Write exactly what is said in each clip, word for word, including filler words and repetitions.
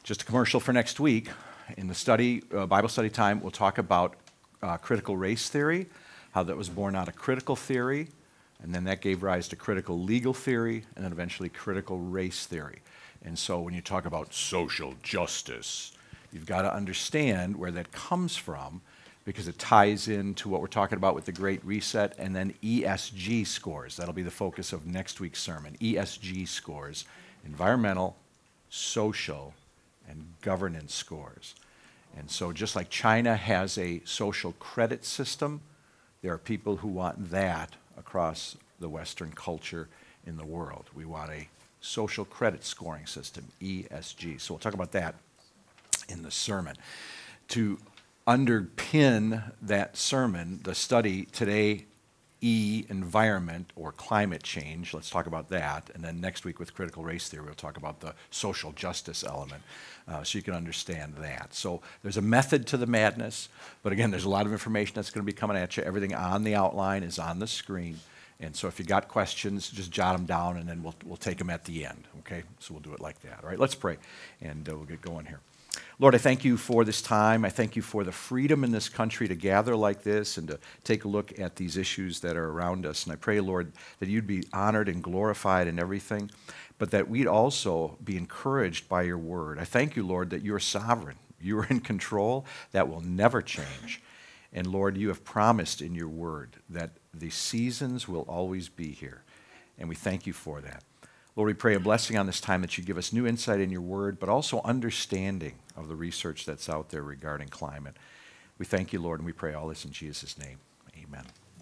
Just a commercial for next week. In the study, uh, Bible study time, we'll talk about uh, critical race theory, how that was born out of critical theory, and then that gave rise to critical legal theory, and then eventually critical race theory. And so when you talk about social justice, you've got to understand where that comes from, because it ties into what we're talking about with the Great Reset, and then E S G scores. That'll be the focus of next week's sermon. E S G scores, environmental, social, and governance scores. And so just like China has a social credit system, there are people who want that across the Western culture in the world. We want a social credit scoring system, E S G. So we'll talk about that in the sermon. To underpin that sermon, the study today, E, environment or climate change. Let's talk about that. And then next week with critical race theory, we'll talk about the social justice element, uh, so you can understand that. So there's a method to the madness, but again, there's a lot of information that's going to be coming at you. Everything on the outline is on the screen. And so if you got questions, just jot them down, and then we'll, we'll take them at the end, okay? So we'll do it like that. All right, let's pray, and uh, we'll get going here. Lord, I thank you for this time. I thank you for the freedom in this country to gather like this and to take a look at these issues that are around us. And I pray, Lord, that you'd be honored and glorified in everything, but that we'd also be encouraged by your word. I thank you, Lord, that you're sovereign. You are in control. That will never change. And Lord, you have promised in your word that the seasons will always be here. And we thank you for that. Lord, we pray a blessing on this time, that you give us new insight in your word, but also understanding of the research that's out there regarding climate. We thank you, Lord, and we pray all this in Jesus' name. Amen.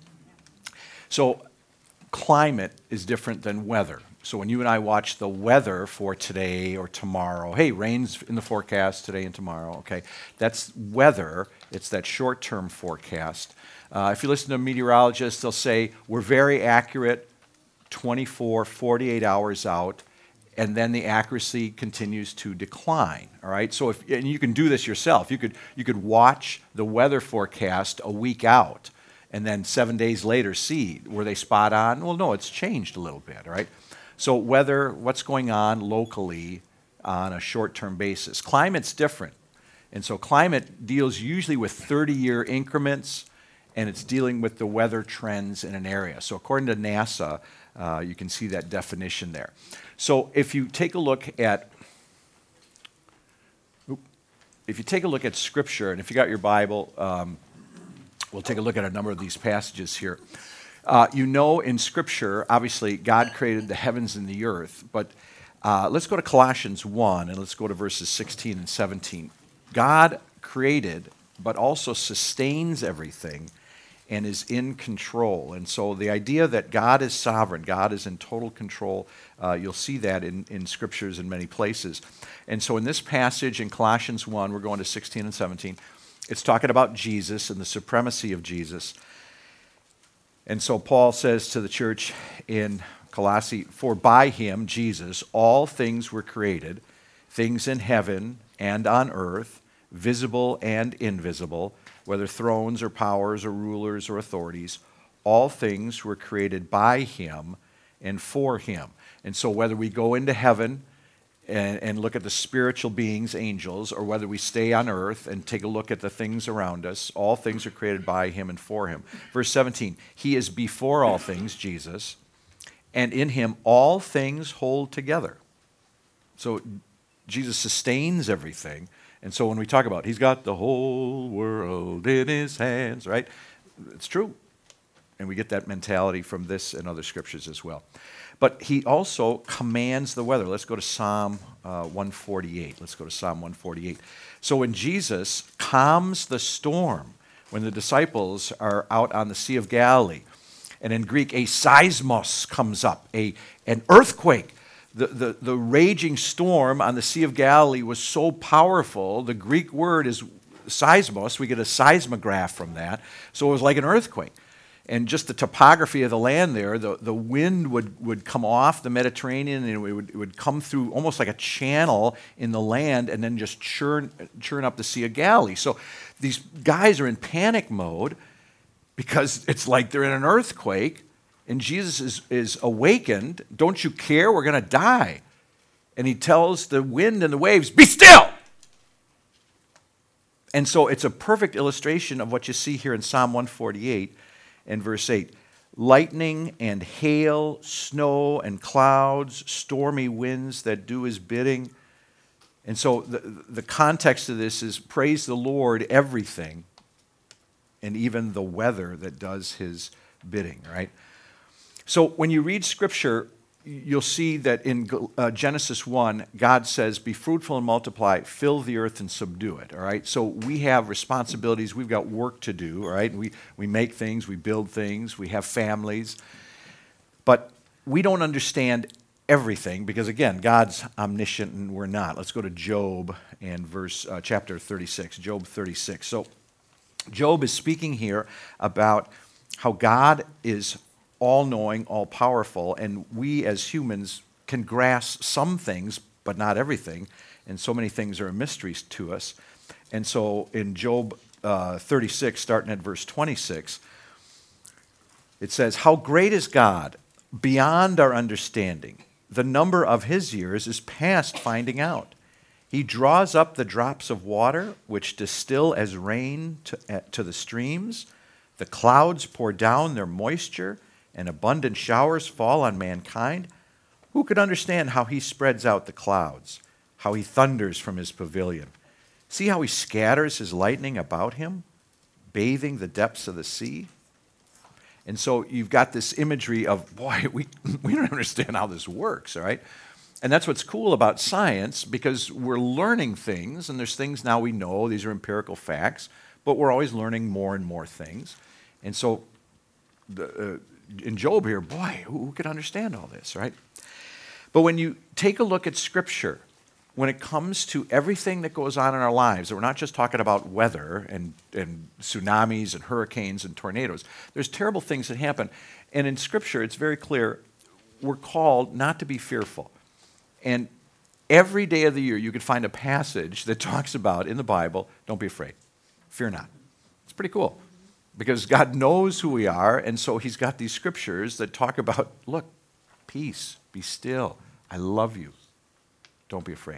So climate is different than weather. So when you and I watch the weather for today or tomorrow, hey, rain's in the forecast today and tomorrow, okay, that's weather. It's that short-term forecast. Uh, if you listen to meteorologists, they'll say we're very accurate twenty-four, forty-eight hours out, and then the accuracy continues to decline, all right? So if, and you can do this yourself. You could, you could watch the weather forecast a week out, and then seven days later see, were they spot on? Well, no, it's changed a little bit, all right? So weather, what's going on locally on a short-term basis. Climate's different. And so climate deals usually with thirty-year increments, and it's dealing with the weather trends in an area. So according to NASA, uh, you can see that definition there. So if you take a look at, if you take a look at Scripture, and if you got your Bible, um, we'll take a look at a number of these passages here. Uh, you know, in Scripture, obviously, God created the heavens and the earth, but uh, let's go to Colossians one, and let's go to verses sixteen and seventeen. God created, but also sustains everything and is in control. And so the idea that God is sovereign, God is in total control, uh, you'll see that in, in Scriptures in many places. And so in this passage in Colossians one, we're going to sixteen and seventeen, it's talking about Jesus and the supremacy of Jesus. And so Paul says to the church in Colossae, for by him, Jesus, all things were created, things in heaven and on earth, visible and invisible, whether thrones or powers or rulers or authorities, all things were created by him and for him. And so whether we go into heaven and, and look at the spiritual beings, angels, or whether we stay on earth and take a look at the things around us, all things are created by him and for him. Verse seventeen, he is before all things, Jesus, and in him all things hold together. So Jesus sustains everything. And so when we talk about he's got the whole world in his hands, right? It's true. And we get that mentality from this and other scriptures as well. But he also commands the weather. Let's go to Psalm uh, one forty-eight. Let's go to Psalm one forty-eight. So when Jesus calms the storm, when the disciples are out on the Sea of Galilee, and in Greek, a seismos comes up, a, an earthquake. The, the, the raging storm on the Sea of Galilee was so powerful, the Greek word is seismos. We get a seismograph from that. So it was like an earthquake. And just the topography of the land there, the, the wind would, would come off the Mediterranean, and it would, it would come through almost like a channel in the land and then just churn, churn up the Sea of Galilee. So these guys are in panic mode because it's like they're in an earthquake, and Jesus is, is awakened. Don't you care? We're going to die. And he tells the wind and the waves, be still! And so it's a perfect illustration of what you see here in Psalm one forty-eight and verse eight. Lightning and hail, snow and clouds, stormy winds that do his bidding. And so the, the context of this is praise the Lord, everything, and even the weather that does his bidding, right? So when you read Scripture, you'll see that in uh, Genesis one, God says, be fruitful and multiply, fill the earth and subdue it, all right? So we have responsibilities, we've got work to do, all right? We, we make things, we build things, we have families, but we don't understand everything because, again, God's omniscient and we're not. Let's go to Job and verse, uh, chapter thirty-six, Job thirty-six. So Job is speaking here about how God is all-knowing, all-powerful, and we as humans can grasp some things, but not everything, and so many things are mysteries to us. And so in Job uh, thirty-six, starting at verse twenty-six, it says, how great is God, beyond our understanding. The number of his years is past finding out. He draws up the drops of water, which distill as rain to, uh, to the streams. The clouds pour down their moisture, and abundant showers fall on mankind. Who could understand how he spreads out the clouds, how he thunders from his pavilion? See how he scatters his lightning about him, bathing the depths of the sea? And so you've got this imagery of, boy, we, we don't understand how this works, all right? And that's what's cool about science, because we're learning things, and there's things now we know, these are empirical facts, but we're always learning more and more things. And so the, uh, in Job here, boy, who, who could understand all this, right? But when you take a look at Scripture, when it comes to everything that goes on in our lives, and we're not just talking about weather and, and tsunamis and hurricanes and tornadoes, there's terrible things that happen. And in Scripture, it's very clear, we're called not to be fearful. And every day of the year, you could find a passage that talks about, in the Bible, don't be afraid, fear not. It's pretty cool. Because God knows who we are, and so he's got these scriptures that talk about, look, peace, be still, I love you, don't be afraid.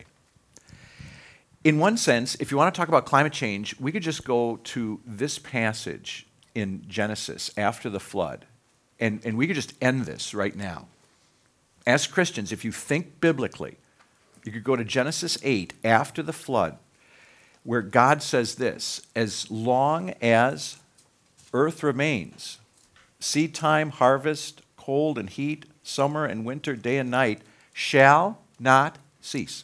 In one sense, if you want to talk about climate change, we could just go to this passage in Genesis after the flood, and, and we could just end this right now. As Christians, if you think biblically, you could go to Genesis eight after the flood, where God says this, as long as earth remains, seed time, harvest, cold and heat, summer and winter, day and night, shall not cease.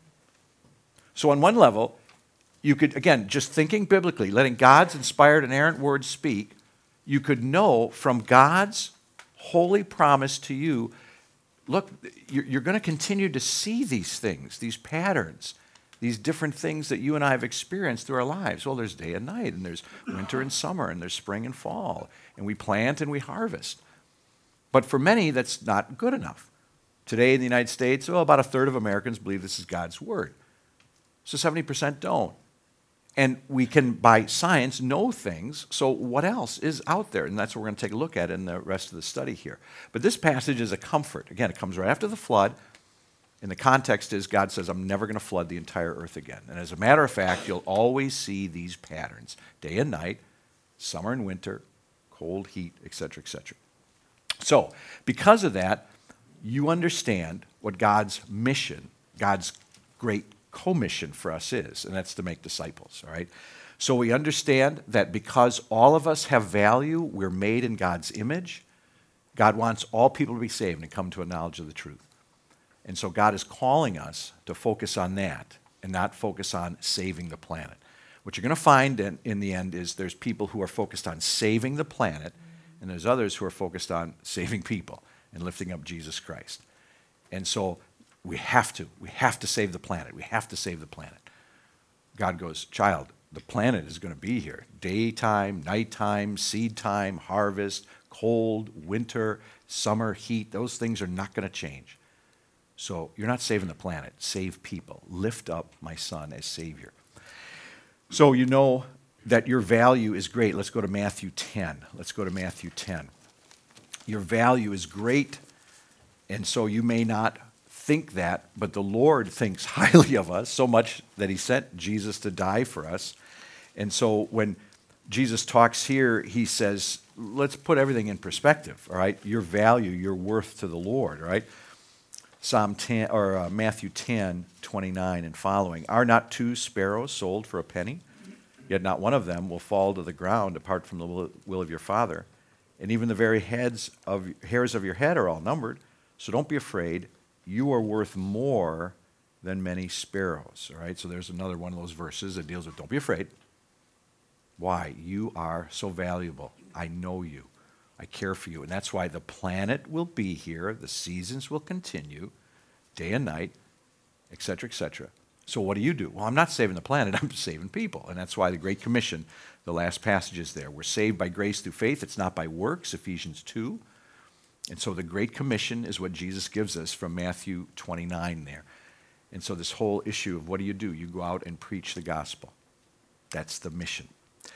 So on one level, you could, again, just thinking biblically, letting God's inspired and inerrant words speak, you could know from God's holy promise to you, look, you're going to continue to see these things, these patterns, these different things that you and I have experienced through our lives. Well, there's day and night, and there's winter and summer, and there's spring and fall, and we plant and we harvest. But for many, that's not good enough. Today in the United States, well, about a third of Americans believe this is God's word. So seventy percent don't. And we can, by science, know things, so what else is out there? And that's what we're going to take a look at in the rest of the study here. But this passage is a comfort. Again, it comes right after the flood, and the context is God says, I'm never going to flood the entire earth again. And as a matter of fact, you'll always see these patterns, day and night, summer and winter, cold, heat, et cetera, et cetera. So, because of that, you understand what God's mission, God's great commission for us is, and that's to make disciples, all right? So we understand that because all of us have value, we're made in God's image, God wants all people to be saved and come to a knowledge of the truth. And so God is calling us to focus on that and not focus on saving the planet. What you're going to find in, in the end is there's people who are focused on saving the planet, and there's others who are focused on saving people and lifting up Jesus Christ. And so we have to. We have to save the planet. We have to save the planet. God goes, child, the planet is going to be here. Daytime, nighttime, seed time, harvest, cold, winter, summer, heat. Those things are not going to change. So you're not saving the planet. Save people. Lift up my son as Savior. So you know that your value is great. Let's go to Matthew ten. Let's go to Matthew ten. Your value is great, and so you may not think that, but the Lord thinks highly of us, so much that he sent Jesus to die for us. And so when Jesus talks here, he says, let's put everything in perspective, all right? Your value, your worth to the Lord, all right? Psalm ten, or uh, Matthew ten, twenty-nine and following. Are not two sparrows sold for a penny? Yet not one of them will fall to the ground apart from the will will of your Father. And even the very heads of hairs of your head are all numbered. So don't be afraid. You are worth more than many sparrows. All right, so there's another one of those verses that deals with don't be afraid. Why? You are so valuable. I know you. I care for you. And that's why the planet will be here. The seasons will continue, day and night, et cetera, et cetera. So what do you do? Well, I'm not saving the planet. I'm saving people. And that's why the Great Commission, the last passage is there. We're saved by grace through faith. It's not by works, Ephesians two. And so the Great Commission is what Jesus gives us from Matthew twenty-nine there. And so this whole issue of what do you do? You go out and preach the gospel. That's the mission.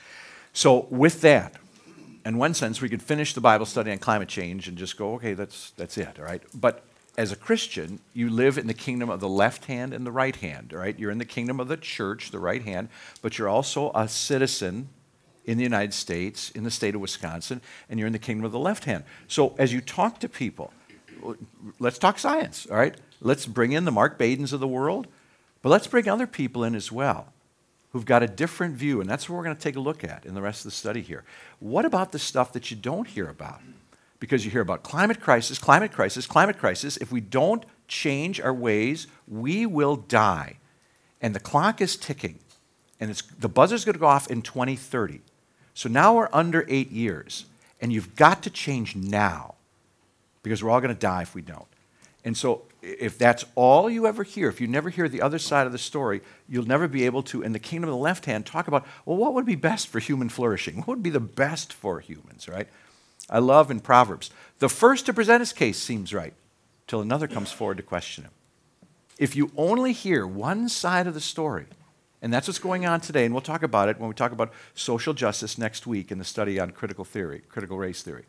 So with that, in one sense, we could finish the Bible study on climate change and just go, okay, that's, that's it, all right? But as a Christian, you live in the kingdom of the left hand and the right hand, all right? You're in the kingdom of the church, the right hand, but you're also a citizen in the United States, in the state of Wisconsin, and you're in the kingdom of the left hand. So as you talk to people, let's talk science, all right? Let's bring in the Mark Badens of the world, but let's bring other people in as well who've got a different view, and that's what we're going to take a look at in the rest of the study here. What about the stuff that you don't hear about? Because you hear about climate crisis, climate crisis, climate crisis. If we don't change our ways, we will die. And the clock is ticking, and it's, the buzzer's going to go off in twenty thirty. So now we're under eight years, and you've got to change now because we're all going to die if we don't. And so if that's all you ever hear, if you never hear the other side of the story, you'll never be able to, in the kingdom of the left hand, talk about, well, what would be best for human flourishing? What would be the best for humans, right? I love in Proverbs, the first to present his case seems right, till another comes forward to question him. If you only hear one side of the story, and that's what's going on today, and we'll talk about it when we talk about social justice next week in the study on critical theory, critical race theory.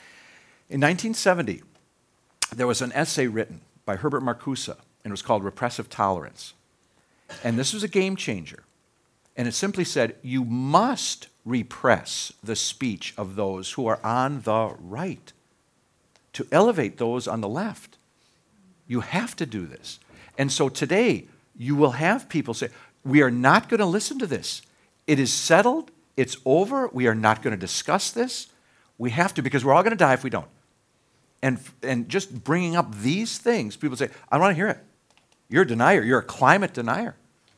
In nineteen seventy, there was an essay written by Herbert Marcuse, and it was called Repressive Tolerance. And this was a game changer. And it simply said, you must repress the speech of those who are on the right to elevate those on the left. You have to do this. And so today, you will have people say, we are not going to listen to this. It is settled. It's over. We are not going to discuss this. We have to, because we're all going to die if we don't. And, and just bringing up these things, people say, I don't want to hear it. You're a denier. You're a climate denier.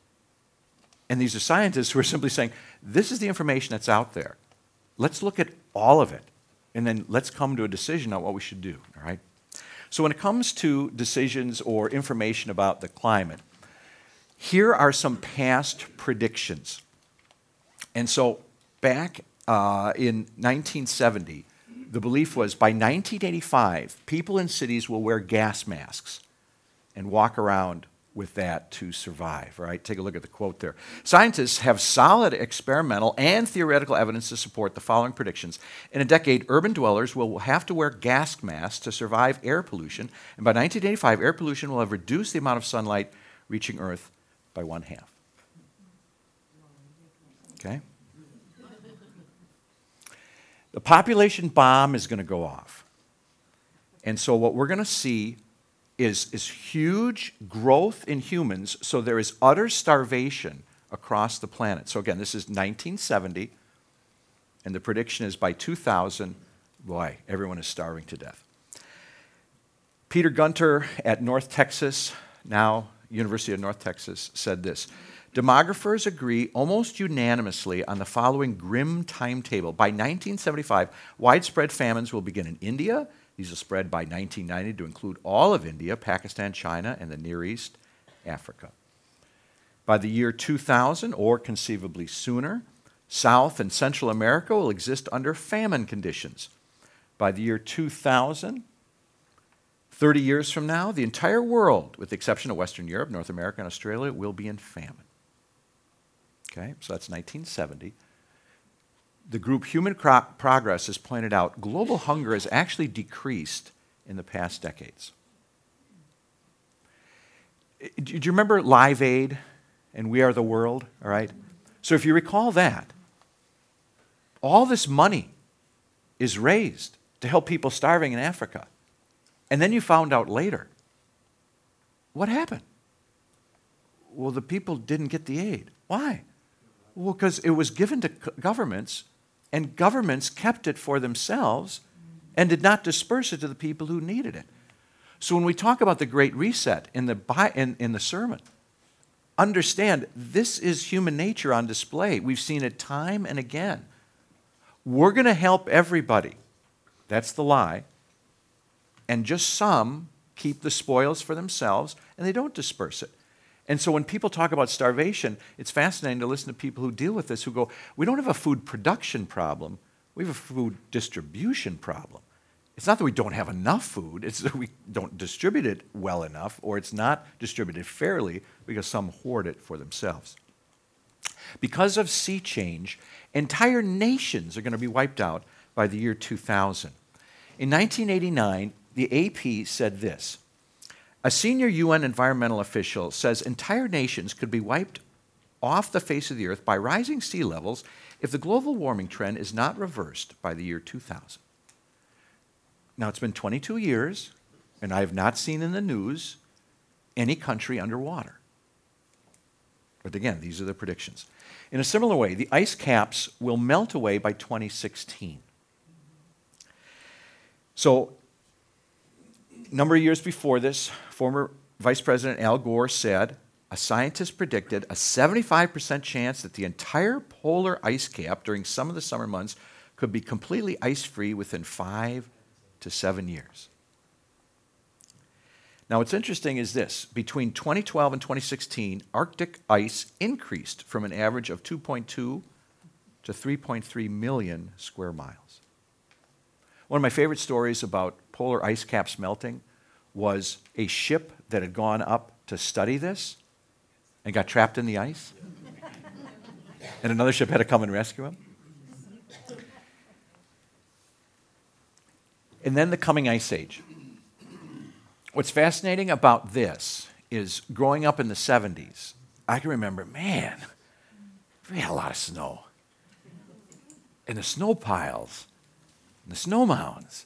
And these are scientists who are simply saying, this is the information that's out there. Let's look at all of it, and then let's come to a decision on what we should do, all right? So when it comes to decisions or information about the climate, here are some past predictions. And so back uh, in nineteen seventy, the belief was by nineteen eighty-five, people in cities will wear gas masks and walk around with that to survive, right? Take a look at the quote there. Scientists have solid experimental and theoretical evidence to support the following predictions. In a decade, urban dwellers will have to wear gas masks to survive air pollution, and by nineteen eighty-five, air pollution will have reduced the amount of sunlight reaching Earth by one half. Okay? The population bomb is going to go off. And so what we're going to see is, is huge growth in humans, so there is utter starvation across the planet. So again, this is nineteen seventy, and the prediction is by two thousand, boy, everyone is starving to death. Peter Gunter at North Texas, now University of North Texas, said this: demographers agree almost unanimously on the following grim timetable. By nineteen seventy-five, widespread famines will begin in India. These will spread by nineteen ninety to include all of India, Pakistan, China, and the Near East, Africa. By the year two thousand, or conceivably sooner, South and Central America will exist under famine conditions. By the year two thousand, thirty years from now, the entire world, with the exception of Western Europe, North America, and Australia, will be in famine. Okay, so that's nineteen seventy. The group Human Progress has pointed out global hunger has actually decreased in the past decades. Do you remember Live Aid and We Are the World? All right. So if you recall that, all this money is raised to help people starving in Africa. And then you found out later, what happened? Well, the people didn't get the aid. Why? Well, because it was given to governments, and governments kept it for themselves and did not disperse it to the people who needed it. So when we talk about the Great Reset in the, in, in the sermon, understand this is human nature on display. We've seen it time and again. We're going to help everybody. That's the lie. And just some keep the spoils for themselves, and they don't disperse it. And so when people talk about starvation, it's fascinating to listen to people who deal with this who go, we don't have a food production problem, we have a food distribution problem. It's not that we don't have enough food, it's that we don't distribute it well enough, or it's not distributed fairly because some hoard it for themselves. Because of sea change, entire nations are going to be wiped out by the year two thousand. In nineteen eighty-nine, the A P said this: a senior U N environmental official says entire nations could be wiped off the face of the earth by rising sea levels if the global warming trend is not reversed by the year two thousand. Now, it's been twenty-two years, and I have not seen in the news any country underwater. But again, these are the predictions. In a similar way, the ice caps will melt away by twenty sixteen. So, a number of years before this, former Vice President Al Gore said, a scientist predicted a seventy-five percent chance that the entire polar ice cap during some of the summer months could be completely ice-free within five to seven years. Now, what's interesting is this. Between twenty twelve and twenty sixteen, Arctic ice increased from an average of two point two to three point three million square miles. One of my favorite stories about polar ice caps melting was a ship that had gone up to study this and got trapped in the ice. And another ship had to come and rescue him. And then the coming ice age. What's fascinating about this is growing up in the seventies, I can remember, man, we had a lot of snow. And the snow piles, and the snow mounds.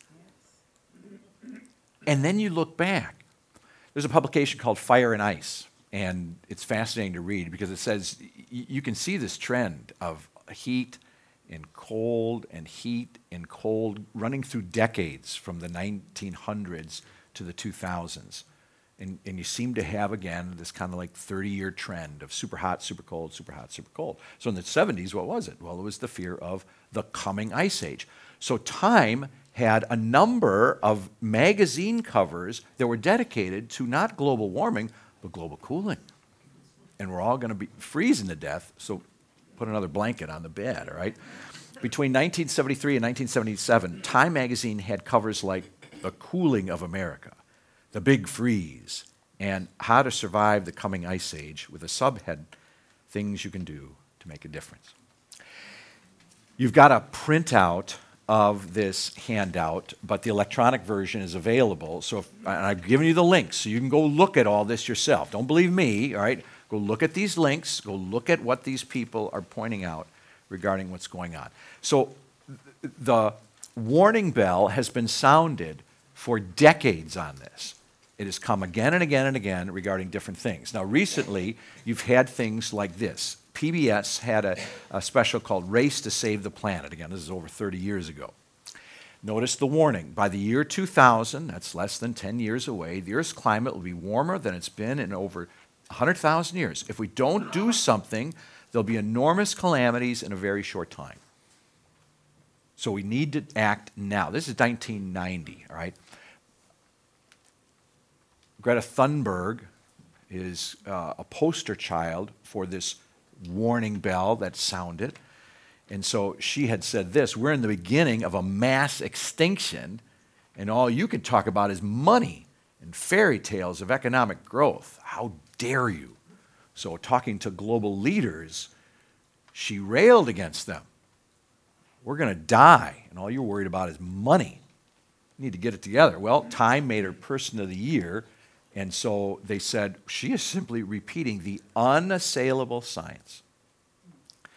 And then you look back. There's a publication called Fire and Ice, and it's fascinating to read because it says you can see this trend of heat and cold and heat and cold running through decades from the nineteen hundreds to the two thousands. And, and you seem to have, again, this kind of like thirty-year trend of super hot, super cold, super hot, super cold. So in the seventies, what was it? Well, it was the fear of the coming ice age. So Time had a number of magazine covers that were dedicated to not global warming, but global cooling. And we're all going to be freezing to death, so put another blanket on the bed, all right? Between nineteen seventy-three and nineteen seventy-seven, Time magazine had covers like The Cooling of America, The Big Freeze, and How to Survive the Coming Ice Age, with a subhead, Things You Can Do to Make a Difference. You've got a printout of this handout, but the electronic version is available. So if, and I've given you the links, so you can go look at all this yourself. Don't believe me, all right? Go look at these links. Go look at what these people are pointing out regarding what's going on. So th- the warning bell has been sounded for decades on this. It has come again and again and again regarding different things. Now, recently, you've had things like this. P B S had a, a special called Race to Save the Planet. Again, this is over thirty years ago. Notice the warning. By the year two thousand, that's less than ten years away, the Earth's climate will be warmer than it's been in over one hundred thousand years. If we don't do something, there'll be enormous calamities in a very short time. So we need to act now. This is nineteen ninety, all right? Greta Thunberg is uh, a poster child for this warning bell that sounded. And so she had said this: we're in the beginning of a mass extinction, and all you can talk about is money and fairy tales of economic growth. How dare you? So talking to global leaders, she railed against them. We're going to die, and all you're worried about is money. You need to get it together. Well, Time made her Person of the Year, and so they said she is simply repeating the unassailable science.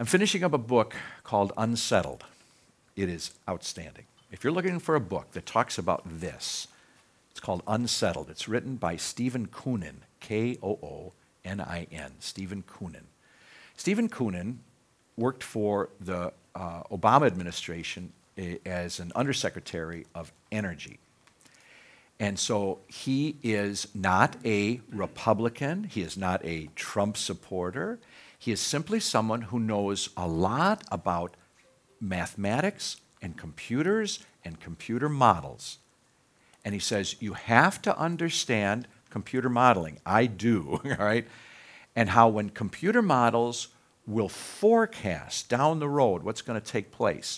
I'm finishing up a book called Unsettled. It is outstanding. If you're looking for a book that talks about this, it's called Unsettled. It's written by Stephen Koonin, K O O N I N, Stephen Koonin. Stephen Koonin worked for the uh, Obama administration eh, as an undersecretary of energy. And so he is not a Republican. He is not a Trump supporter. He is simply someone who knows a lot about mathematics and computers and computer models. And he says, you have to understand computer modeling. I do, all right? And how when computer models will forecast down the road what's going to take place,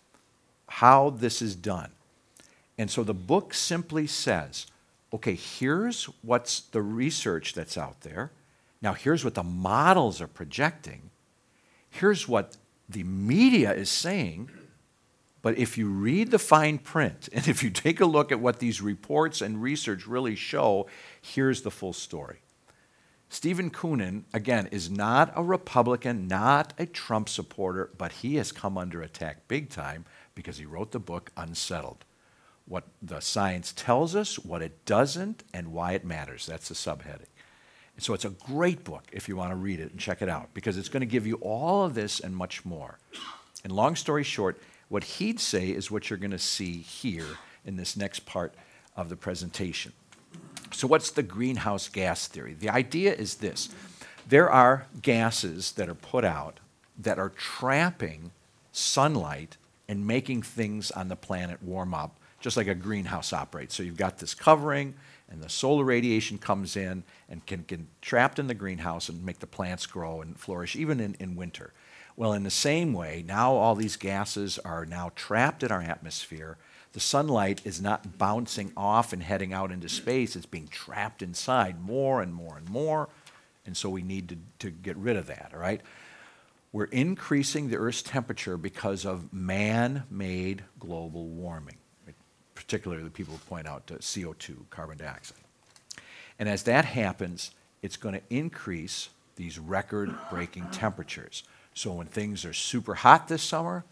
how this is done. And so the book simply says, okay, here's what's the research that's out there. Now here's what the models are projecting. Here's what the media is saying. But if you read the fine print, and if you take a look at what these reports and research really show, here's the full story. Stephen Koonin, again, is not a Republican, not a Trump supporter, but he has come under attack big time because he wrote the book Unsettled. What the science tells us, what it doesn't, and why it matters. That's the subheading. And so it's a great book if you want to read it and check it out, because it's going to give you all of this and much more. And long story short, what he'd say is what you're going to see here in this next part of the presentation. So what's the greenhouse gas theory? The idea is this. There are gases that are put out that are trapping sunlight and making things on the planet warm up, just like a greenhouse operates. So you've got this covering, and the solar radiation comes in and can get trapped in the greenhouse and make the plants grow and flourish, even in, in winter. Well, in the same way, now all these gases are now trapped in our atmosphere. The sunlight is not bouncing off and heading out into space. It's being trapped inside more and more and more. And so we need to, to get rid of that, all right? We're increasing the Earth's temperature because of man-made global warming. Particularly the people who point out to C O two, carbon dioxide. And as that happens, it's going to increase these record-breaking temperatures. So when things are super hot this summer,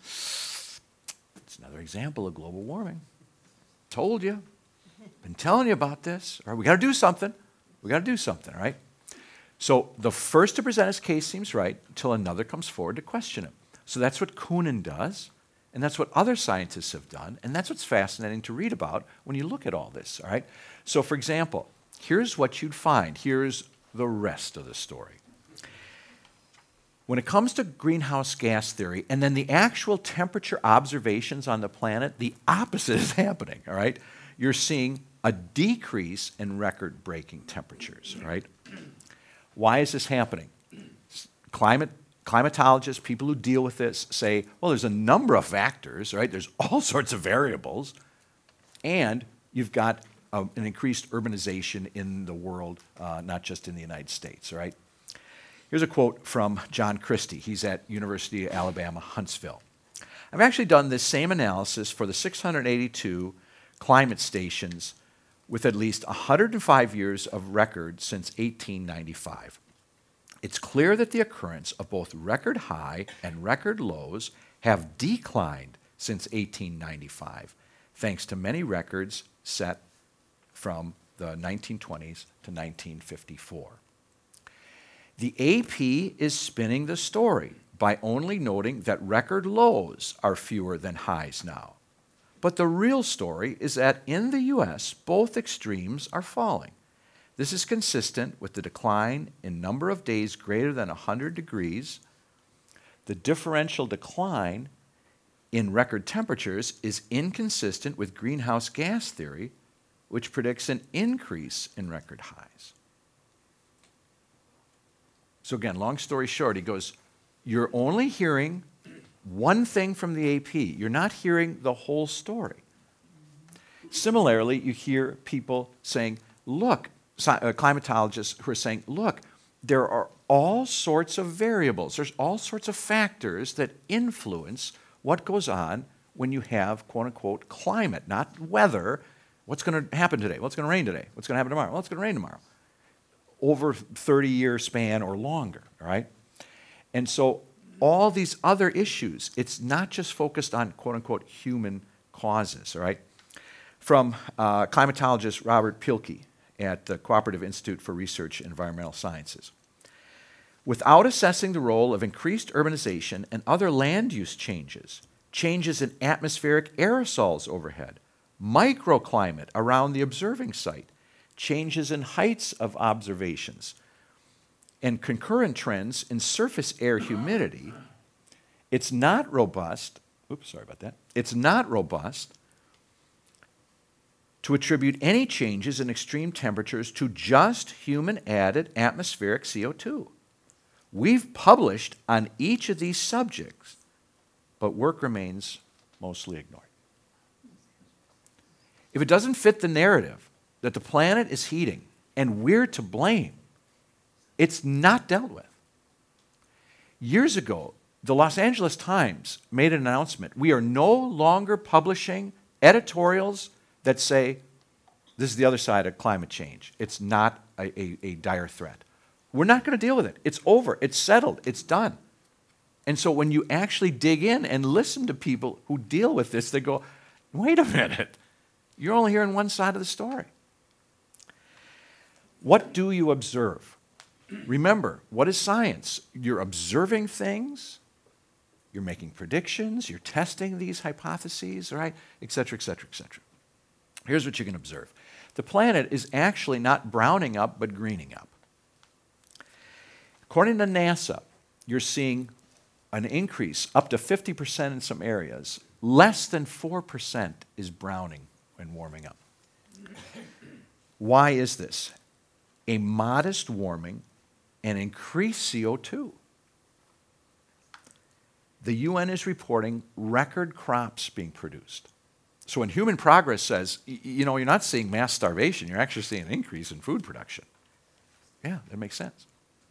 it's another example of global warming. Told you. Been telling you about this. All right, we got to do something. We got to do something, all right? So the first to present his case seems right until another comes forward to question him. So that's what Koonin does. And that's what other scientists have done, and that's what's fascinating to read about when you look at all this, all right? So, for example, here's what you'd find. Here's the rest of the story. When it comes to greenhouse gas theory and then the actual temperature observations on the planet, the opposite is happening, all right? You're seeing a decrease in record-breaking temperatures, all right? Why is this happening? Climate Climatologists, people who deal with this, say, well, there's a number of factors, right? There's all sorts of variables, and you've got uh, an increased urbanization in the world, uh, not just in the United States, right? Here's a quote from John Christie. He's at University of Alabama, Huntsville. I've actually done this same analysis for the six hundred eighty-two climate stations with at least one hundred five years of record since eighteen ninety-five. It's clear that the occurrence of both record high and record lows have declined since eighteen ninety-five, thanks to many records set from the nineteen twenties to nineteen fifty-four. The A P is spinning the story by only noting that record lows are fewer than highs now. But the real story is that in the U S, both extremes are falling. This is consistent with the decline in number of days greater than one hundred degrees. The differential decline in record temperatures is inconsistent with greenhouse gas theory, which predicts an increase in record highs. So again, long story short, he goes, you're only hearing one thing from the A P. You're not hearing the whole story. Similarly, you hear people saying, look, Uh, climatologists who are saying, look, there are all sorts of variables. There's all sorts of factors that influence what goes on when you have, quote unquote, climate, not weather. What's going to happen today? What's going to rain today? What's going to happen tomorrow? Well, it's going to rain tomorrow. Over thirty-year span or longer, all right? And so all these other issues. It's not just focused on quote-unquote human causes, all right? From uh, climatologist Robert Pielke at the Cooperative Institute for Research in Environmental Sciences. Without assessing the role of increased urbanization and other land use changes, changes in atmospheric aerosols overhead, microclimate around the observing site, changes in heights of observations, and concurrent trends in surface air humidity, it's not robust, oops, sorry about that, it's not robust to attribute any changes in extreme temperatures to just human-added atmospheric C O two. We've published on each of these subjects, but work remains mostly ignored. If it doesn't fit the narrative that the planet is heating and we're to blame, it's not dealt with. Years ago, the Los Angeles Times made an announcement. We are no longer publishing editorials that say, this is the other side of climate change. It's not a, a, a dire threat. We're not going to deal with it. It's over. It's settled. It's done. And so when you actually dig in and listen to people who deal with this, they go, wait a minute. You're only hearing one side of the story. What do you observe? Remember, what is science? You're observing things, you're making predictions, you're testing these hypotheses, right? Et cetera, et cetera, et cetera. Here's what you can observe. The planet is actually not browning up, but greening up. According to NASA, you're seeing an increase up to fifty percent in some areas. Less than four percent is browning and warming up. Why is this? A modest warming and increased C O two. The U N is reporting record crops being produced. So when Human Progress says, you know, you're not seeing mass starvation, you're actually seeing an increase in food production. Yeah, that makes sense.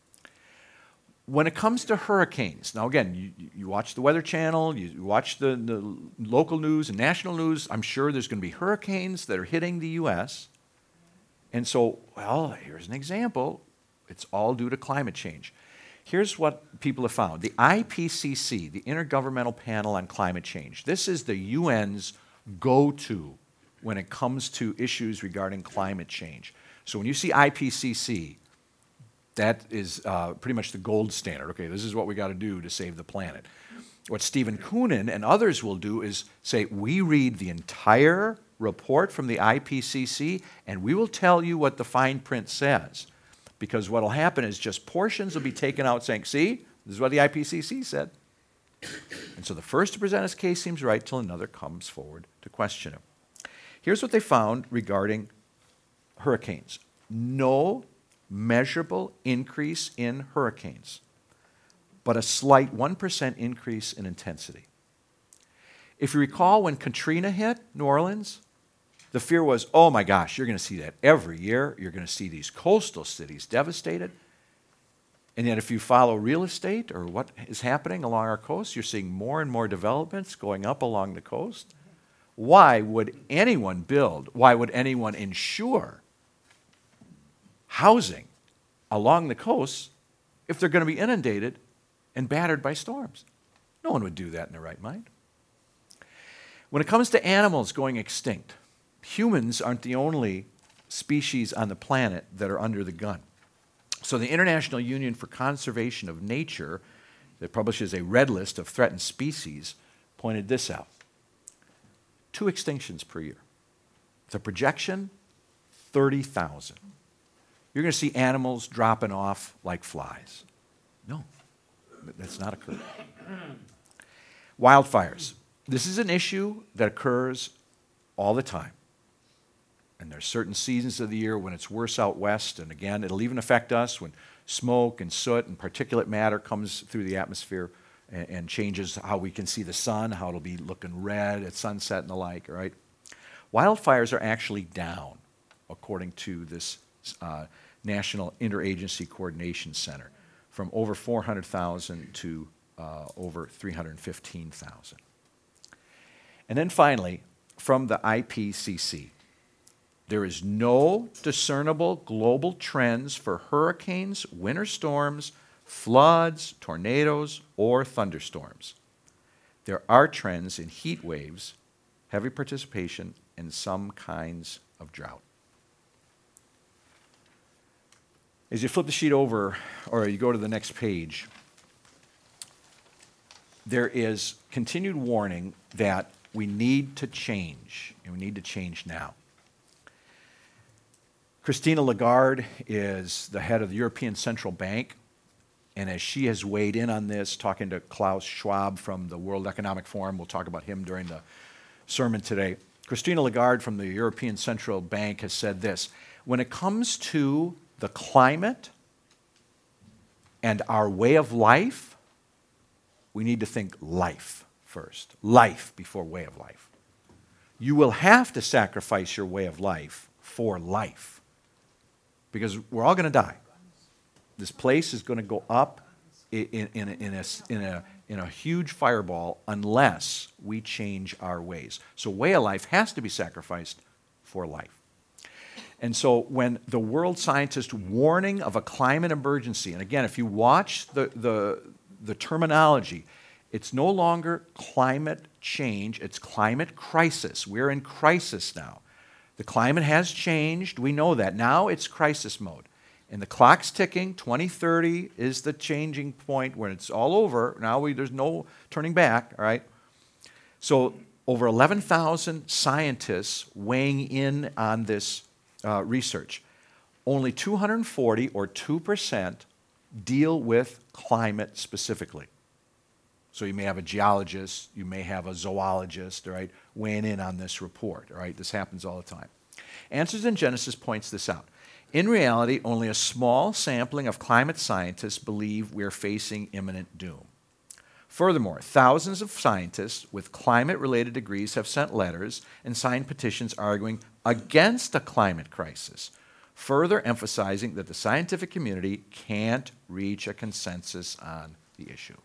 When it comes to hurricanes, now again, you, you watch the Weather Channel, you watch the, the local news and national news, I'm sure there's going to be hurricanes that are hitting the U S. And so, well, here's an example. It's all due to climate change. Here's what people have found. The I P C C, the Intergovernmental Panel on Climate Change, this is the U N's go-to when it comes to issues regarding climate change. So when you see I P C C, that is uh, pretty much the gold standard. Okay, this is what we got to do to save the planet. What Stephen Koonin and others will do is say, we read the entire report from the I P C C, and we will tell you what the fine print says. Because what will happen is just portions will be taken out saying, see, this is what the I P C C said. And so the first to present his case seems right till another comes forward to question him. Here's what they found regarding hurricanes. No measurable increase in hurricanes, but a slight one percent increase in intensity. If you recall when Katrina hit New Orleans, the fear was, oh my gosh, you're going to see that every year. You're going to see these coastal cities devastated. And yet if you follow real estate or what is happening along our coast, you're seeing more and more developments going up along the coast. Why would anyone build, why would anyone insure housing along the coast if they're going to be inundated and battered by storms? No one would do that in their right mind. When it comes to animals going extinct, humans aren't the only species on the planet that are under the gun. So the International Union for Conservation of Nature, that publishes a red list of threatened species, pointed this out. Two extinctions per year. The projection, thirty thousand. You're going to see animals dropping off like flies. No, that's not occurring. Wildfires. This is an issue that occurs all the time. And there's certain seasons of the year when it's worse out west, and again, it'll even affect us when smoke and soot and particulate matter comes through the atmosphere and, and changes how we can see the sun, how it'll be looking red at sunset and the like, all right? Wildfires are actually down, according to this uh, National Interagency Coordination Center, from over four hundred thousand to uh, over three hundred fifteen thousand. And then finally, from the I P C C, there is no discernible global trends for hurricanes, winter storms, floods, tornadoes, or thunderstorms. There are trends in heat waves, heavy participation, and some kinds of drought. As you flip the sheet over, or you go to the next page, there is continued warning that we need to change, and we need to change now. Christine Lagarde is the head of the European Central Bank, and as she has weighed in on this, talking to Klaus Schwab from the World Economic Forum, we'll talk about him during the sermon today. Christine Lagarde from the European Central Bank has said this: when it comes to the climate and our way of life, we need to think life first. Life before way of life. You will have to sacrifice your way of life for life, because we're all going to die. This place is going to go up in, in, in, a, in, a, in, a, in a huge fireball unless we change our ways. So way of life has to be sacrificed for life. And so when the world scientists warning of a climate emergency, and again, if you watch the, the, the terminology, it's no longer climate change, it's climate crisis. We're in crisis now. The climate has changed, we know that. Now it's crisis mode. And the clock's ticking, twenty thirty is the changing point when it's all over. Now we, there's no turning back, all right? So over eleven thousand scientists weighing in on this uh, research. Only two hundred forty, or two percent, deal with climate specifically. So you may have a geologist, you may have a zoologist, all right, weighing in on this report, all right? This happens all the time. Answers in Genesis points this out. In reality, only a small sampling of climate scientists believe we are facing imminent doom. Furthermore, thousands of scientists with climate-related degrees have sent letters and signed petitions arguing against a climate crisis, further emphasizing that the scientific community can't reach a consensus on the issue.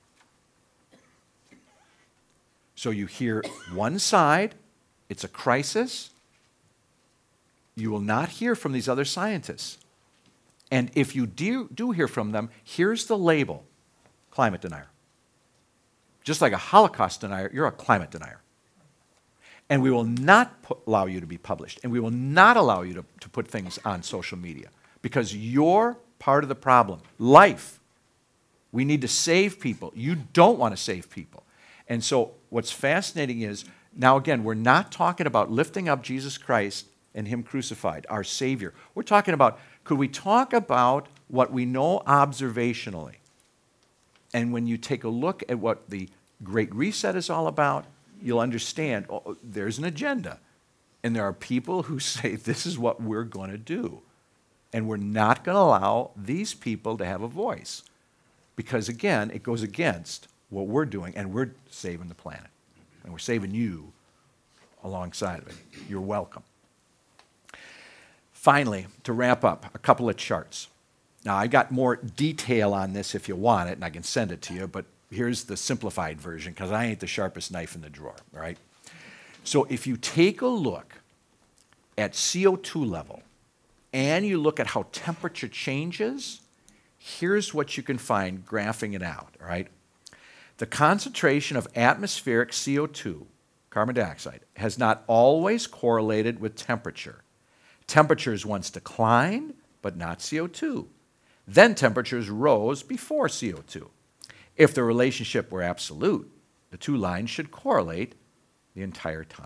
So you hear one side, it's a crisis. You will not hear from these other scientists. And if you do, do hear from them, here's the label: climate denier. Just like a Holocaust denier, you're a climate denier. And we will not put, allow you to be published, and we will not allow you to, to put things on social media, because you're part of the problem. Life. We need to save people. You don't want to save people. And so what's fascinating is, now again, we're not talking about lifting up Jesus Christ and Him crucified, our Savior. We're talking about, could we talk about what we know observationally? And when you take a look at what the Great Reset is all about, you'll understand, oh, there's an agenda. And there are people who say, this is what we're going to do. And we're not going to allow these people to have a voice. Because again, it goes against what we're doing, and we're saving the planet. And we're saving you alongside of it. You're welcome. Finally, to wrap up, a couple of charts. Now, I got more detail on this if you want it, and I can send it to you, but here's the simplified version, because I ain't the sharpest knife in the drawer, all right? So if you take a look at C O two level, and you look at how temperature changes, here's what you can find graphing it out, all right? The concentration of atmospheric C O two, carbon dioxide, has not always correlated with temperature. Temperatures once declined, but not C O two. Then temperatures rose before C O two. If the relationship were absolute, the two lines should correlate the entire time.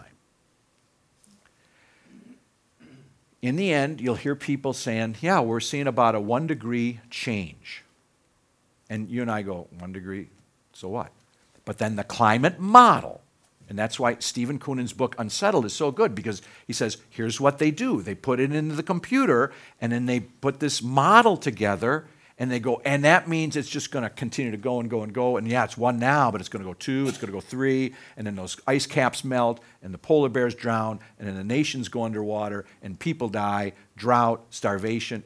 In the end, you'll hear people saying, yeah, we're seeing about a one degree change. And you and I go, one degree, so what? But then the climate model, and that's why Stephen Kunin's book Unsettled is so good, because he says, here's what they do. They put it into the computer, and then they put this model together, and they go, and that means it's just going to continue to go and go and go. And yeah, it's one now, but it's going to go two, it's going to go three, and then those ice caps melt, and the polar bears drown, and then the nations go underwater, and people die, drought, starvation.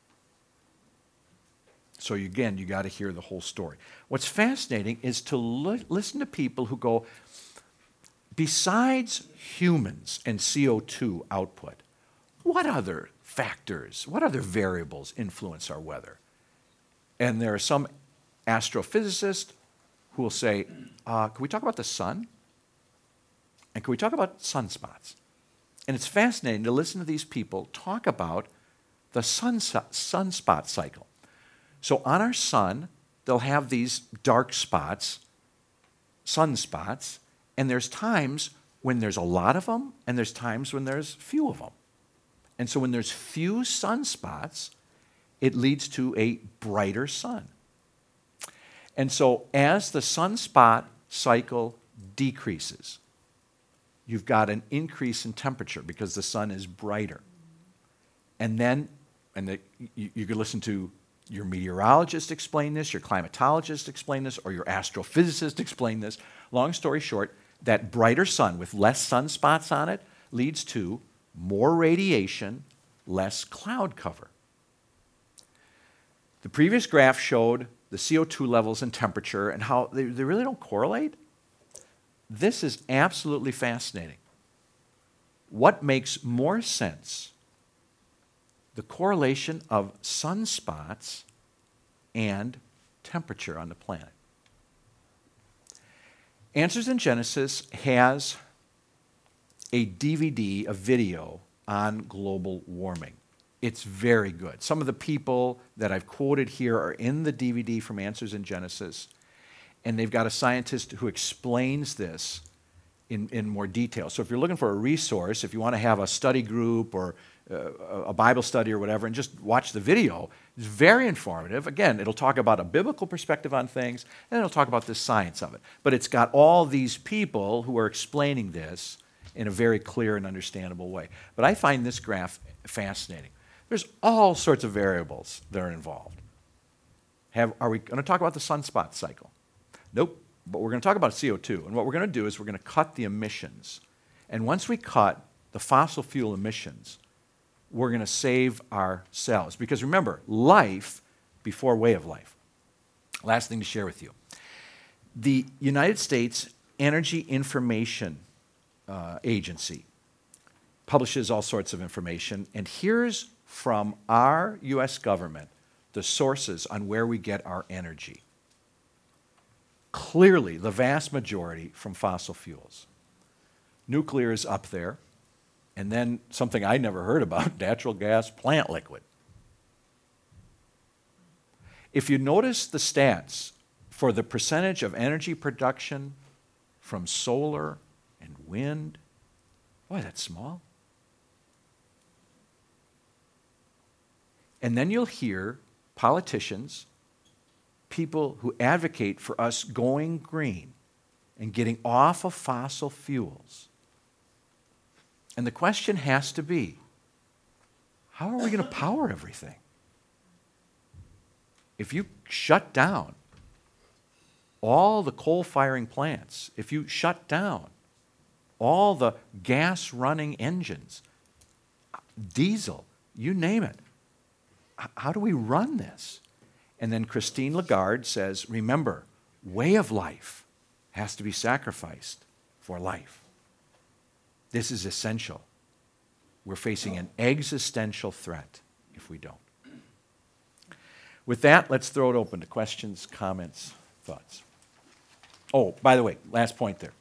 So you, again, you got to hear the whole story. What's fascinating is to li- listen to people who go, besides humans and C O two output, what other factors, what other variables influence our weather? And there are some astrophysicist who will say, uh, can we talk about the sun? And can we talk about sunspots? And it's fascinating to listen to these people talk about the sun, sunspot cycle. So on our sun, they'll have these dark spots, sunspots, and there's times when there's a lot of them, and there's times when there's few of them. And so when there's few sunspots, it leads to a brighter sun. And so as the sunspot cycle decreases, you've got an increase in temperature because the sun is brighter. And then, and the, you, you could listen to your meteorologist explain this, your climatologist explain this, or your astrophysicist explain this. Long story short, that brighter sun with less sunspots on it leads to more radiation, less cloud cover. The previous graph showed the C O two levels and temperature and how they, they really don't correlate. This is absolutely fascinating. What makes more sense? The correlation of sunspots and temperature on the planet. Answers in Genesis has a D V D, a video on global warming. It's very good. Some of the people that I've quoted here are in the D V D from Answers in Genesis, and they've got a scientist who explains this in, in more detail. So if you're looking for a resource, if you want to have a study group or uh, a Bible study or whatever, and just watch the video, it's very informative. Again, it'll talk about a biblical perspective on things, and it'll talk about the science of it. But it's got all these people who are explaining this in a very clear and understandable way. But I find this graph fascinating. There's all sorts of variables that are involved. Have, are we going to talk about the sunspot cycle? Nope, but we're going to talk about C O two. And what we're going to do is we're going to cut the emissions. And once we cut the fossil fuel emissions, we're going to save ourselves. Because remember, life before way of life. Last thing to share with you. The United States Energy Information uh, Agency publishes all sorts of information, and here's from our U S government the sources on where we get our energy. Clearly, the vast majority from fossil fuels. Nuclear is up there, and then something I never heard about, natural gas plant liquid. If you notice the stats for the percentage of energy production from solar and wind, boy, that's small. And then you'll hear politicians, people who advocate for us going green and getting off of fossil fuels. And the question has to be, how are we going to power everything? If you shut down all the coal-firing plants, if you shut down all the gas-running engines, diesel, you name it, how do we run this? And then Christine Lagarde says, remember, way of life has to be sacrificed for life. This is essential. We're facing an existential threat if we don't. With that, let's throw it open to questions, comments, thoughts. Oh, by the way, last point there.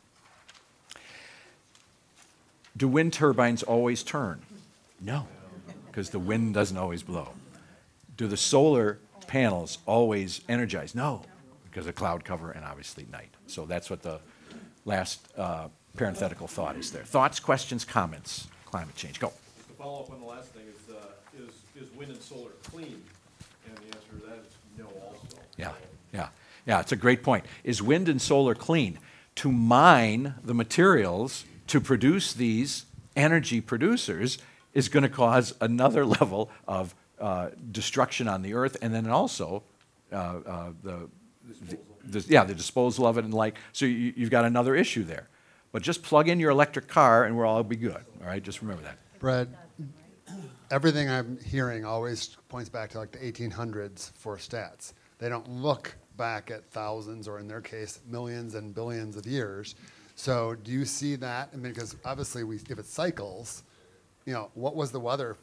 Do wind turbines always turn? No, because the wind doesn't always blow. Do the solar panels always energize? No, because of cloud cover and obviously night. So that's what the last uh, parenthetical thought is there. Thoughts, questions, comments, climate change. Go. To follow up on the last thing, is, uh, is, is wind and solar clean? And the answer to that is no also. Yeah, yeah, yeah, it's a great point. Is wind and solar clean? To mine the materials to produce these energy producers is going to cause another level of uh, destruction on the earth, and then also uh, uh, the, the, the yeah the disposal of it and like. So you, you've got another issue there. But just plug in your electric car, and we'll all be good. All right, just remember that. Brad, everything I'm hearing always points back to like the eighteen hundreds for stats. They don't look back at thousands, or in their case, millions and billions of years. So do you see that? I mean, because obviously, we, if it cycles, you know, what was the weather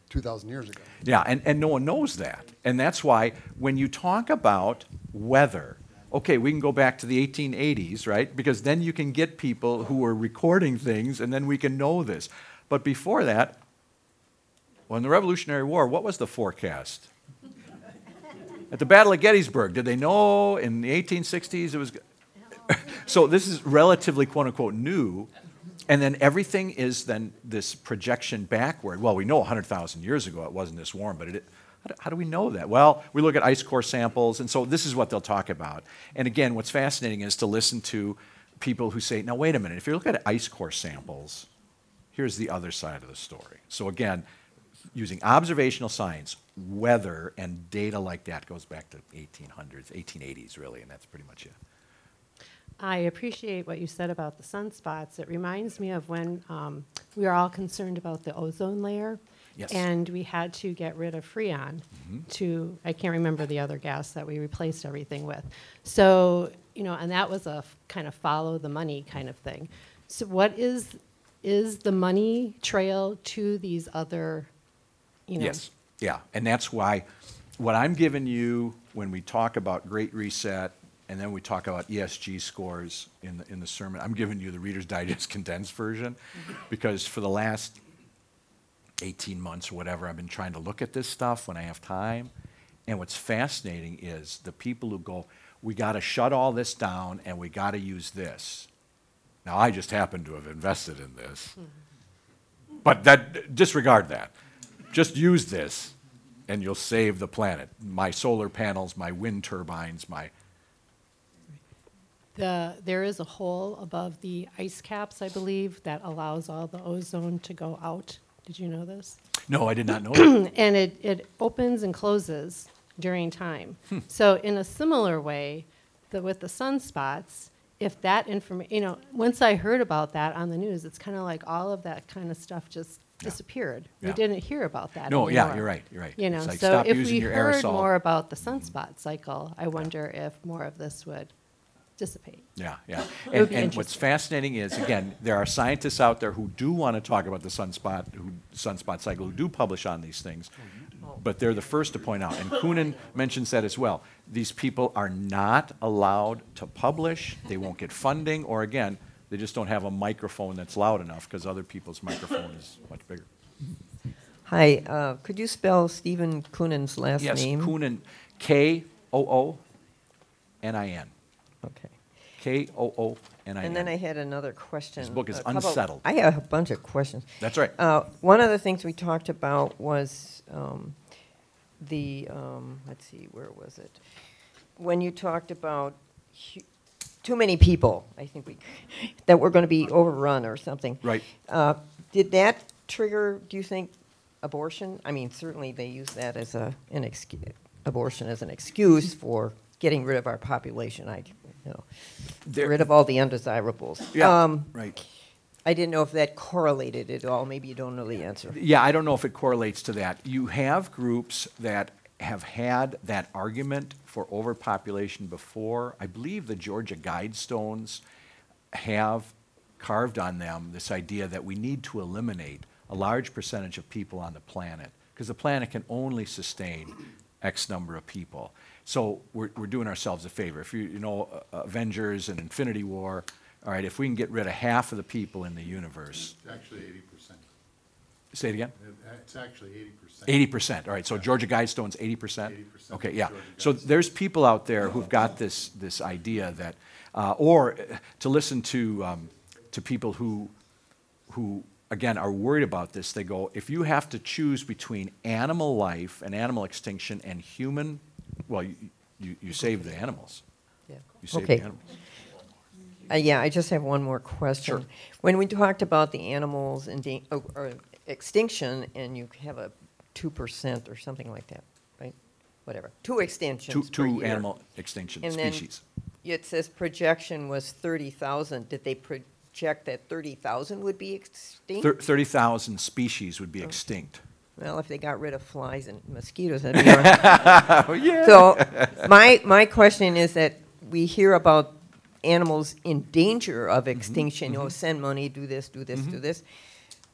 two thousand years ago. Yeah, and, and no one knows that. And that's why when you talk about weather, okay, we can go back to the eighteen eighties, right? Because then you can get people who are recording things, and then we can know this. But before that, well, in the Revolutionary War, what was the forecast? At the Battle of Gettysburg, did they know in the eighteen sixties it was... So this is relatively, quote-unquote, new, and then everything is then this projection backward. Well, we know one hundred thousand years ago it wasn't this warm, but it, how, do, how do we know that? Well, we look at ice core samples, and so this is what they'll talk about. And again, what's fascinating is to listen to people who say, now, wait a minute, if you look at ice core samples, here's the other side of the story. So again, using observational science, weather, and data like that goes back to eighteen hundreds, eighteen eighties, really, and that's pretty much it. I appreciate what you said about the sunspots. It reminds me of when um, we were all concerned about the ozone layer. Yes. And we had to get rid of Freon Mm-hmm. to, I can't remember the other gas that we replaced everything with. So, you know, and that was a f- kind of follow the money kind of thing. So what is, is the money trail to these other, you know? Yes, yeah, and that's why what I'm giving you when we talk about Great Reset, and then we talk about E S G scores in the, in the sermon, I'm giving you the Reader's Digest condensed version, because for the last eighteen months or whatever, I've been trying to look at this stuff when I have time, and what's fascinating is the people who go, we gotta shut all this down and we gotta use this. Now, I just happen to have invested in this, but that, disregard that. Just use this, and you'll save the planet. My solar panels, my wind turbines, my... The, there is a hole above the ice caps, I believe, that allows all the ozone to go out. Did you know this? No, I did not know that. And it, it opens and closes during time. Hmm. So in a similar way, the, with the sunspots, if that information, you know, once I heard about that on the news, it's kind of like all of that kind of stuff just Yeah. disappeared. Yeah. We didn't hear about that No, yeah, anymore. you're right, you're right. You know, It's like, so stop if using we your heard aerosol. more about the sunspot cycle, I wonder if more of this would dissipate. Yeah, yeah. would And, be and what's interesting. fascinating is, again, there are scientists out there who do want to talk about the sunspot, who, sunspot cycle, who do publish on these things, but they're the first to point out. And Coonan mentions that as well. These people are not allowed to publish. They won't get funding, or again, they just don't have a microphone that's loud enough because other people's microphone is much bigger. Hi, uh, could you spell Stephen Coonan's last Yes, name? Coonan, K O O N I N. Okay. K O O N I N. And then I had another question. His book is a couple- Unsettled. I have a bunch of questions. That's right. Uh, One of the things we talked about was um, the, um, let's see, where was it? When you talked about hu- too many people, I think we, that we're going to be overrun or something. Right. Uh, Did that trigger, do you think, abortion? I mean, certainly they use that as a, an excuse, abortion as an excuse for getting rid of our population. I, you know, There- get rid of all the undesirables. Yeah, Um, right. I didn't know if that correlated at all. Maybe you don't know the answer. Yeah, I don't know if it correlates to that. You have groups that have had that argument for overpopulation before. I believe the Georgia Guidestones have carved on them this idea that we need to eliminate a large percentage of people on the planet, because the planet can only sustain X number of people. So we're, we're doing ourselves a favor. If you, you know, uh, Avengers and Infinity War, all right, if we can get rid of half of the people in the universe. It's actually eighty percent. Say it again? It's actually eighty percent. Eighty percent, all right, so Georgia Guidestone's eighty percent? eighty percent Okay, of yeah. Georgia So Guidestones. there's people out there who've got this, this idea that, uh, or uh, to listen to, um, to people who, who, again, are worried about this, they go, if you have to choose between animal life and animal extinction and human, well, you, you, you save the animals. Yeah. You save Okay. the animals. Uh, yeah, I just have one more question. Sure. When we talked about the animals and da- oh, or extinction, and you have a two percent or something like that, right? Whatever, two extinctions Two, per two year. animal extinction And then species. It says projection was thirty thousand. Did they project that thirty thousand would be extinct? Thir- thirty thousand species would be extinct. Well, if they got rid of flies and mosquitoes, that'd be all right. Oh, yeah. So my, my question is that we hear about animals in danger of Mm-hmm. extinction, you know, send money, do this, do this, do this.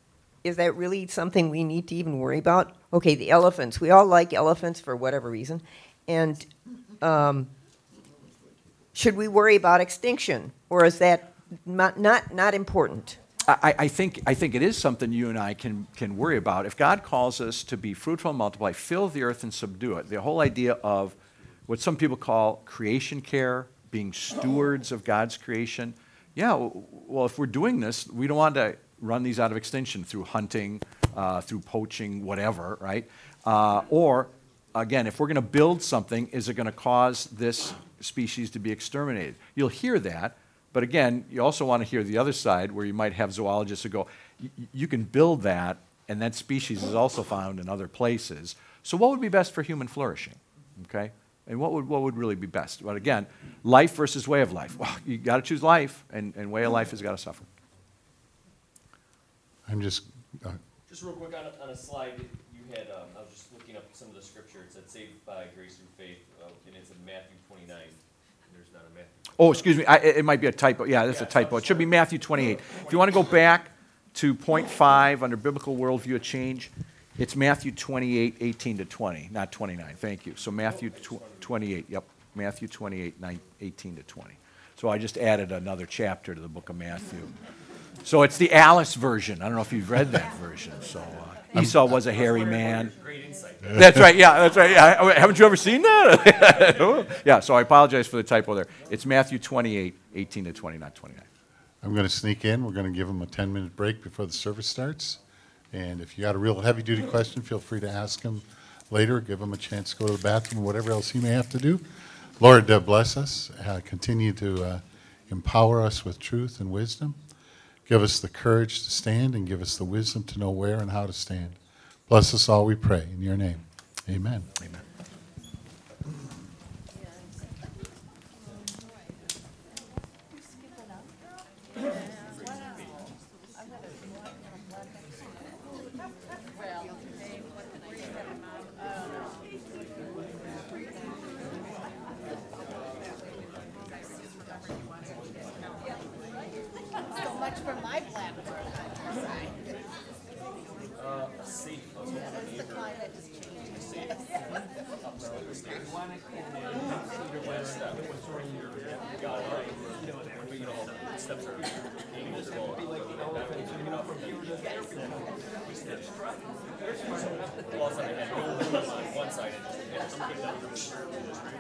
is that really something we need to even worry about? Okay, the elephants. We all like elephants for whatever reason. And um, should we worry about extinction? Or is that not, not, not important? I, I think I think it is something you and I can can worry about. If God calls us to be fruitful and multiply, fill the earth and subdue it, the whole idea of what some people call creation care, being stewards of God's creation. Yeah, w- well, if we're doing this, we don't want to run these out of extinction through hunting, uh, through poaching, whatever, right? Uh, or again, if we're going to build something, is it going to cause this species to be exterminated? You'll hear that. But again, you also want to hear the other side where you might have zoologists who go, "Y- you can build that, and that species is also found in other places. So what would be best for human flourishing, okay? And what would, what would really be best? But again, life versus way of life. Well, you got to choose life, and, and way of life has got to suffer. I'm just, uh, Just real quick, on a, on a slide, you had, um, I was just looking up some of the scripture, it said saved by grace through faith, uh, and it's in Matthew twenty-nine, there's not a Matthew. Oh, excuse me, I, it it might be a typo. Yeah, that's a Yeah, typo. It should be Matthew twenty-eight. If you want to go back to point five under biblical worldview of change, it's Matthew twenty-eight, eighteen to twenty, not twenty-nine. Thank you. So Matthew tw- twenty-eight, yep, Matthew twenty-eight, nine, eighteen to twenty. So I just added another chapter to the book of Matthew. So it's the Alice version. I don't know if you've read that version. So uh, Esau was a hairy man. Great insight. That's right. Yeah, that's right. Yeah. Haven't you ever seen that? Yeah. So I apologize for the typo there. It's Matthew twenty-eight, eighteen to twenty, not twenty-nine. I'm going to sneak in. We're going to give them a ten-minute break before the service starts. And if you got a real heavy-duty question, feel free to ask them later. Give them a chance to go to the bathroom or whatever else he may have to do. Lord, uh, bless us. Uh, continue to uh, empower us with truth and wisdom. Give us the courage to stand and give us the wisdom to know where and how to stand. Bless us all, we pray. In your name, amen. Amen. So much for my platform. Uh, safe, I was hoping As the climate is changing. steps are, English will be like the elephant, you know, from here to there. Well, it's like I had no room on one side and just, and just put it down.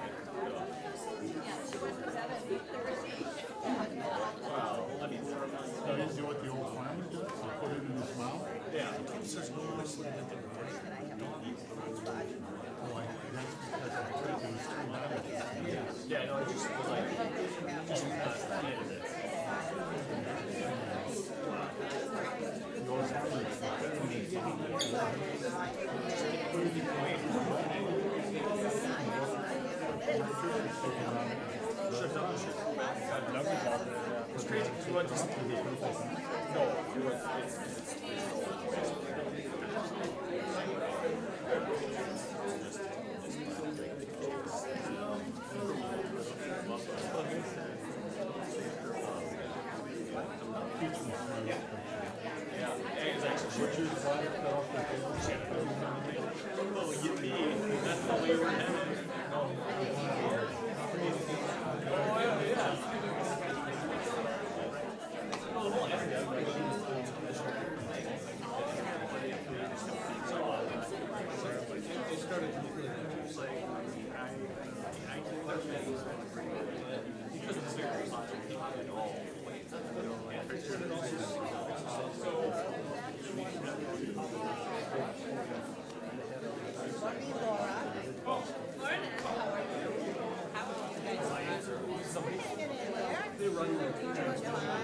Do what the old farmer did, put it in his mouth. Yeah, no, it just was like, just, uh, ended it. It's crazy because we went to, no, it was, it's, They run